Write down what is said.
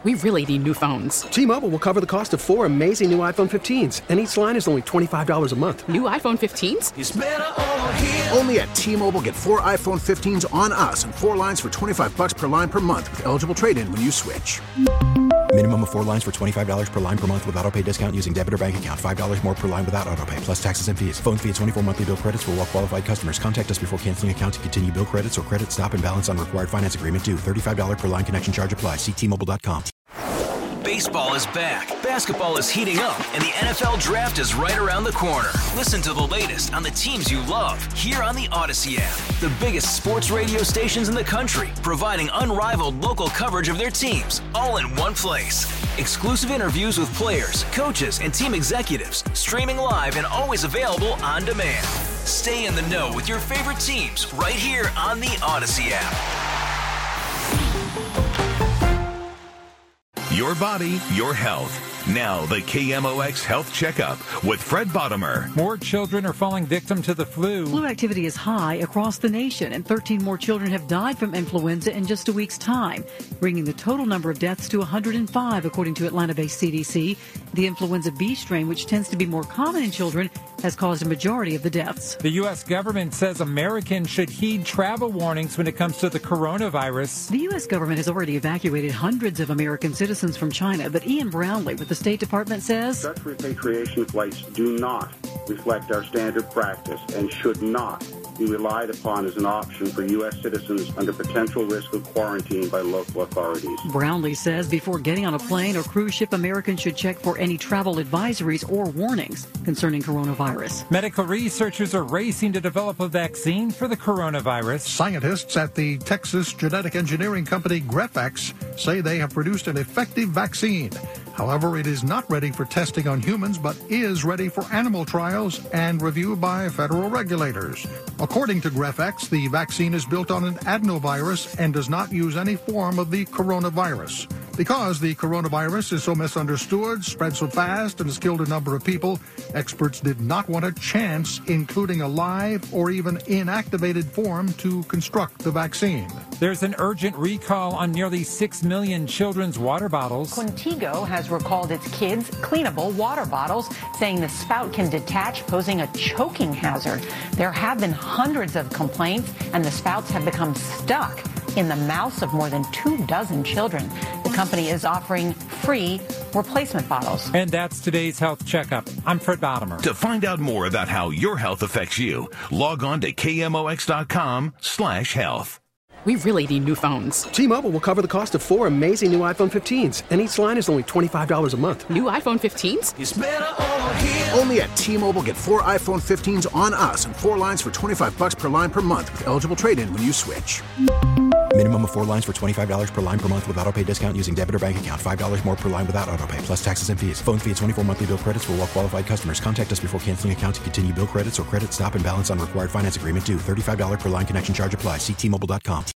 We really need new phones. T-Mobile will cover the cost of 4 amazing new iPhone 15s, and each line is only $25 a month. New iPhone 15s? It's better over here. Only at T-Mobile, get 4 iPhone 15s on us and 4 lines for $25 per line per month with eligible trade-in when you switch. Minimum of 4 lines for $25 per line per month with autopay discount using debit or bank account. $5 more per line without autopay, plus taxes and fees. Phone fee at 24 monthly bill credits for well-qualified customers. Contact us before canceling account to continue bill credits or credit stop and balance on required finance agreement due. $35 per line connection charge applies. See T-Mobile.com. Baseball is back, basketball is heating up, and the NFL Draft is right around the corner. Listen to the latest on the teams you love here on the Odyssey app. The biggest sports radio stations in the country, providing unrivaled local coverage of their teams, all in one place. Exclusive interviews with players, coaches, and team executives, streaming live and always available on demand. Stay in the know with your favorite teams right here on the Odyssey app. Your body, your health. Now the KMOX Health Checkup with Fred Bottomer. More children are falling victim to the flu. Flu activity is high across the nation, and 13 more children have died from influenza in just a week's time, bringing the total number of deaths to 105, according to Atlanta-based CDC. The influenza B strain, which tends to be more common in children, has caused a majority of the deaths. The U.S. government says Americans should heed travel warnings when it comes to the coronavirus. The U.S. government has already evacuated hundreds of American citizens from China, but Ian Brownlee with the State Department says such repatriation flights do not reflect our standard practice and should not be relied upon as an option for U.S. citizens under potential risk of quarantine by local authorities. Brownlee says before getting on a plane or cruise ship, Americans should check for any travel advisories or warnings concerning coronavirus. Medical researchers are racing to develop a vaccine for the coronavirus. Scientists at the Texas genetic engineering company GrepX say they have produced an effective vaccine. However, it is not ready for testing on humans, but is ready for animal trials and review by federal regulators. According to GrepX, the vaccine is built on an adenovirus and does not use any form of the coronavirus. Because the coronavirus is so misunderstood, spread so fast, and has killed a number of people, experts did not want a chance including a live or even inactivated form to construct the vaccine. There's an urgent recall on nearly 6 million children's water bottles. Quintigo has recalled its kids' cleanable water bottles, saying the spout can detach, posing a choking hazard. There have been hundreds of complaints, and the spouts have become stuck in the mouths of more than 24 children. The company is offering free replacement bottles. And that's today's Health Checkup. I'm Fred Bottomer. To find out more about how your health affects you, log on to KMOX.com/health. We really need new phones. T-Mobile will cover the cost of 4 amazing new iPhone 15s, and each line is only $25 a month. New iPhone 15s? It's better over here. Only at T-Mobile, get 4 iPhone 15s on us and 4 lines for $25 per line per month with eligible trade-in when you switch. Minimum of 4 lines for $25 per line per month with autopay discount using debit or bank account. $5 more per line without autopay, plus taxes and fees. Phone fee at 24 monthly bill credits for well-qualified customers. Contact us before canceling account to continue bill credits or credit stop and balance on required finance agreement due. $35 per line connection charge applies. See T-Mobile.com.